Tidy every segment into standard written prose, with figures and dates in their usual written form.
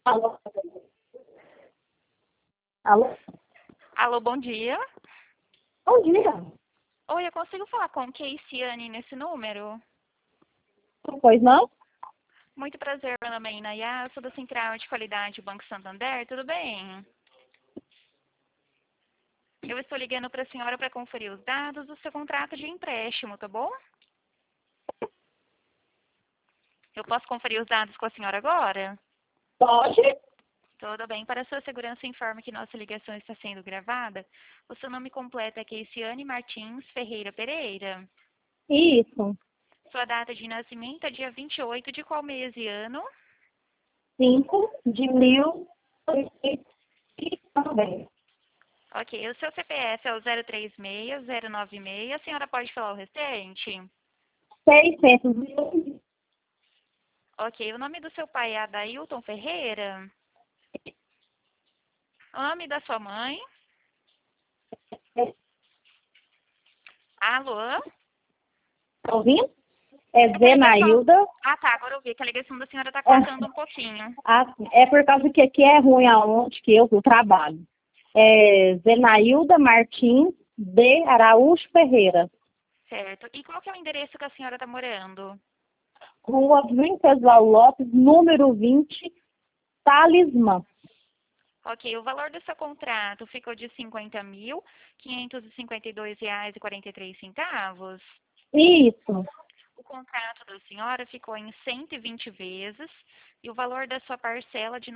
Alô? Alô? Alô, bom dia. Bom dia. Oi, eu consigo falar com Keisiane nesse número? Pois não? Muito prazer, meu nome é Inaya, eu sou da Central de Qualidade Banco Santander, tudo bem? Eu estou ligando para a senhora para conferir os dados do seu contrato de empréstimo, tá bom? Eu posso conferir os dados com a senhora agora? Pode? Tudo bem. Para sua segurança, informe que nossa ligação está sendo gravada. O seu nome completo é Keisiane Martins Ferreira Pereira. Isso. Sua data de nascimento é dia 28 de qual mês e ano? 5 de 1000. Ok, o seu CPF é o 036096. A senhora pode falar o restante? 600. Ok, o nome do seu pai é Adailton Ferreira? O nome da sua mãe? Alô? Tá ouvindo? É É que a ligação... Zenailda. Ah, tá, agora eu vi que a ligação da senhora está cortando um pouquinho. É por causa que aqui é ruim aonde que eu trabalho. É Zenailda Martins de Araújo Ferreira. Certo. E qual que é o endereço que a senhora está morando? Rua Venceslau Lopes, número 20, Talismã. Ok, o valor do seu contrato ficou de R$ 50.552,43. Isso. O contrato da senhora ficou em 120 vezes e o valor da sua parcela de R$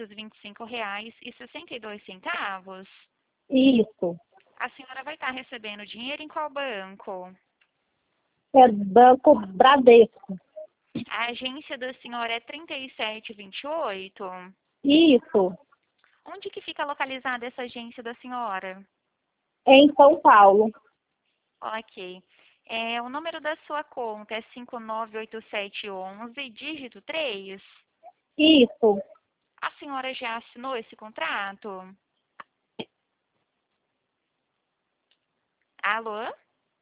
925,62. Isso. A senhora vai estar recebendo dinheiro em qual banco? É Banco Bradesco. A agência da senhora é 3728. Isso. Onde que fica localizada essa agência da senhora? Em São Paulo. Ok. O número da sua conta é 598711, dígito 3. Isso. A senhora já assinou esse contrato? Alô?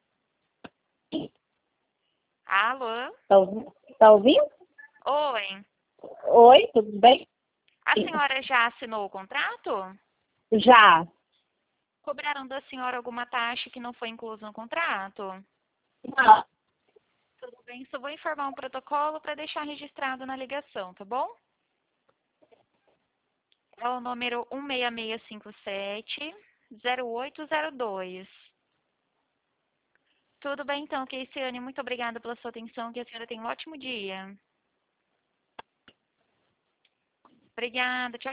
Alô? Tá ouvindo? Oi. Oi, tudo bem? A senhora já assinou o contrato? Já. Cobraram da senhora alguma taxa que não foi inclusa no contrato? Não. Tudo bem, só vou informar um protocolo para deixar registrado na ligação, tá bom? É o número 16657-0802. Tudo bem, então, Keisiane, muito obrigada pela sua atenção, que a senhora tenha um ótimo dia. Obrigada, tchau.